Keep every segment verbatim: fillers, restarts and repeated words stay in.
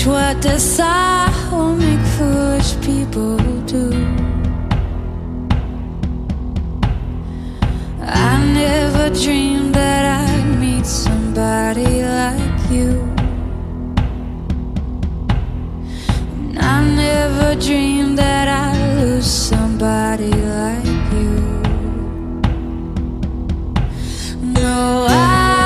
Strange what desire will make foolish people do. I never dreamed that I'd meet somebody like you. And I never dreamed that I'd lose somebody like you. No, I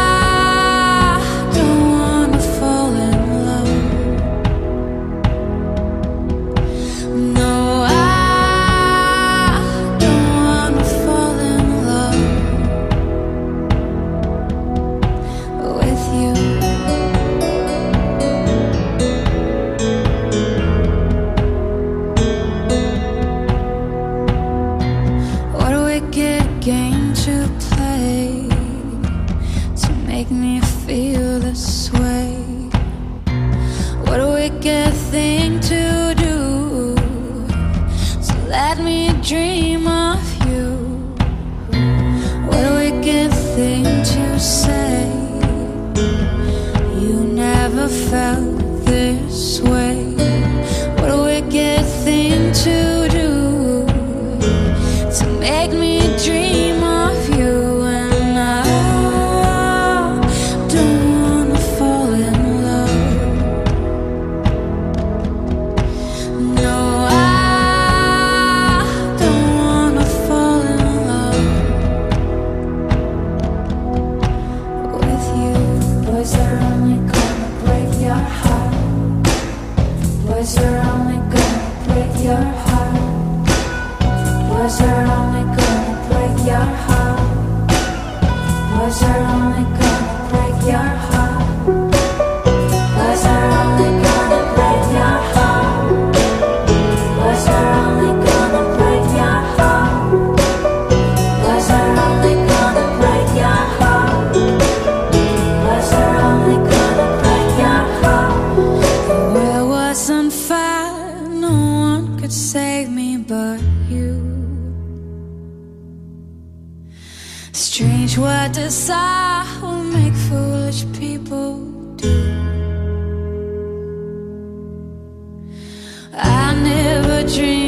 game to play to make me feel this way. What a wicked thing to do, to let me dream of you. What a wicked thing to say, you never felt this way. What a wicked thing to do, to make me dream of you. And I don't wanna fall in love. No, I don't wanna fall in love with you. Boys are only gonna break your heart. Boys are only gonna break your heart. Boys are only gonna break your heart. Boys are only gonna break your heart. Boys are only gonna break your heart. Boys are only gonna break your heart. Boys are only gonna break your heart. Boys are only gonna break your heart. The world was on fire, no one could save me but you. Strange what desire will make foolish people do. I never dreamed